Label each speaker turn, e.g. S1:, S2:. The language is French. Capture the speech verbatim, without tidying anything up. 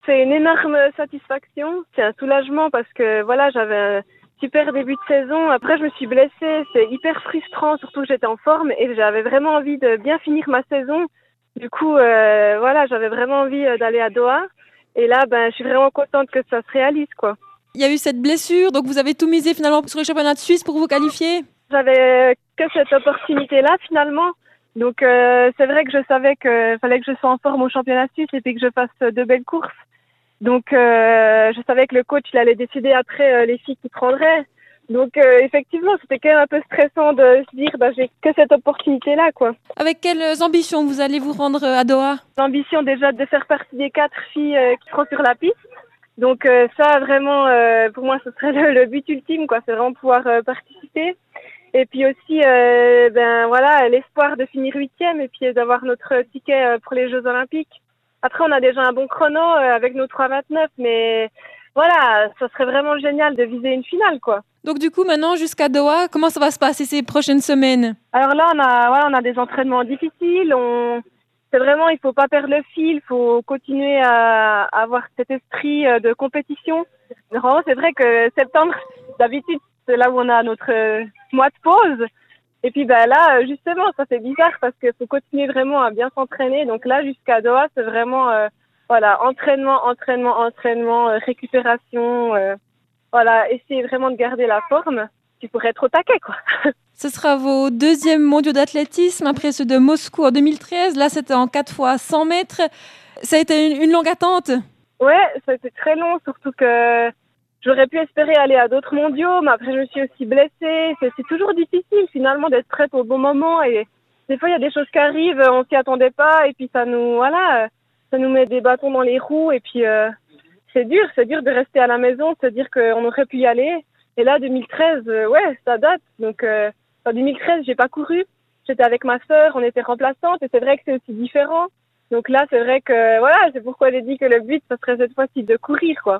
S1: c'est une énorme satisfaction, c'est un soulagement parce que voilà, j'avais un super début de saison. Après, je me suis blessée, c'est hyper frustrant, surtout que j'étais en forme et j'avais vraiment envie de bien finir ma saison. Du coup, euh, voilà, j'avais vraiment envie d'aller à Doha. Et là, ben, je suis vraiment contente que ça se réalise, quoi.
S2: Il y a eu cette blessure, donc vous avez tout misé finalement sur le championnat de Suisse pour vous qualifier?
S1: J'avais que cette opportunité-là, finalement. Donc, euh, c'est vrai que je savais qu'il fallait que je sois en forme au championnat suisse et puis que je fasse de belles courses. Donc, euh, je savais que le coach, il allait décider après euh, les filles qui prendraient. Donc, euh, effectivement, c'était quand même un peu stressant de se dire, bah, j'ai que cette opportunité-là, quoi.
S2: Avec quelles ambitions vous allez vous rendre à Doha?
S1: L'ambition déjà de faire partie des quatre filles euh, qui seront sur la piste. Donc, euh, ça, vraiment, euh, pour moi, ce serait le, le but ultime, quoi. C'est vraiment pouvoir euh, participer. Et puis aussi, euh, ben voilà, l'espoir de finir huitième et puis d'avoir notre ticket euh, pour les Jeux Olympiques. Après, on a déjà un bon chrono euh, avec nos trois vingt-neuf, mais voilà, ça serait vraiment génial de viser une finale, quoi.
S2: Donc du coup, maintenant, jusqu'à Doha, comment ça va se passer ces prochaines semaines?
S1: Alors là, on a, voilà, on a des entraînements difficiles. On, c'est vraiment, il faut pas perdre le fil, il faut continuer à, à avoir cet esprit euh, de compétition. Vraiment, c'est vrai que septembre, d'habitude, c'est là où on a notre euh, mois de pause. Et puis ben là, justement, ça fait bizarre parce qu'il faut continuer vraiment à bien s'entraîner. Donc là, jusqu'à Doha, c'est vraiment euh, voilà, entraînement, entraînement, entraînement, euh, récupération. Euh, voilà, essayer vraiment de garder la forme. Tu pourrais être au taquet, quoi.
S2: Ce sera vos deuxièmes mondiaux d'athlétisme après ceux de Moscou en deux mille treize. Là, c'était en quatre fois cent mètres. Ça a été une, une longue attente.
S1: Ouais, ça a été très long, surtout que j'aurais pu espérer aller à d'autres mondiaux, mais après je me suis aussi blessée. C'est, c'est toujours difficile finalement d'être prête au bon moment et des fois il y a des choses qui arrivent, on s'y attendait pas et puis ça nous, voilà, ça nous met des bâtons dans les roues et puis euh, c'est dur, c'est dur de rester à la maison, de se dire qu'on aurait pu y aller. Et là, deux mille treize, euh, ouais, ça date. Donc euh, en deux mille treize, j'ai pas couru. J'étais avec ma sœur, on était remplaçantes et c'est vrai que c'est aussi différent. Donc là, c'est vrai que, voilà, c'est pourquoi j'ai dit que le but, ça serait cette fois-ci de courir, quoi.